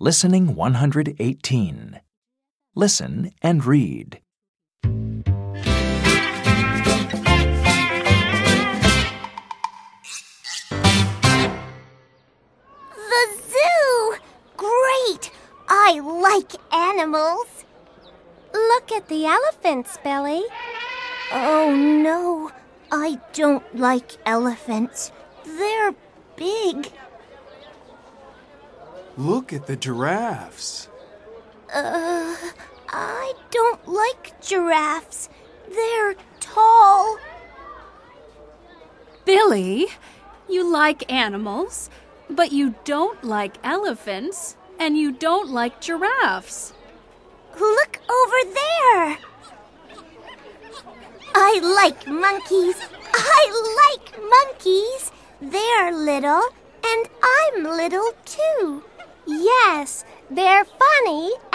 Listening 118. Listen and read. The zoo! Great! I like animals. Look at the elephants, Billy. Oh, no. I don't like elephants. They're big. Look at the giraffes. I don't like giraffes. They're tall. Billy, you like animals, but you don't like elephants, and you don't like giraffes. Look over there. I like monkeys. I like monkeys. They're little, and I'm little too. Yes, they're funny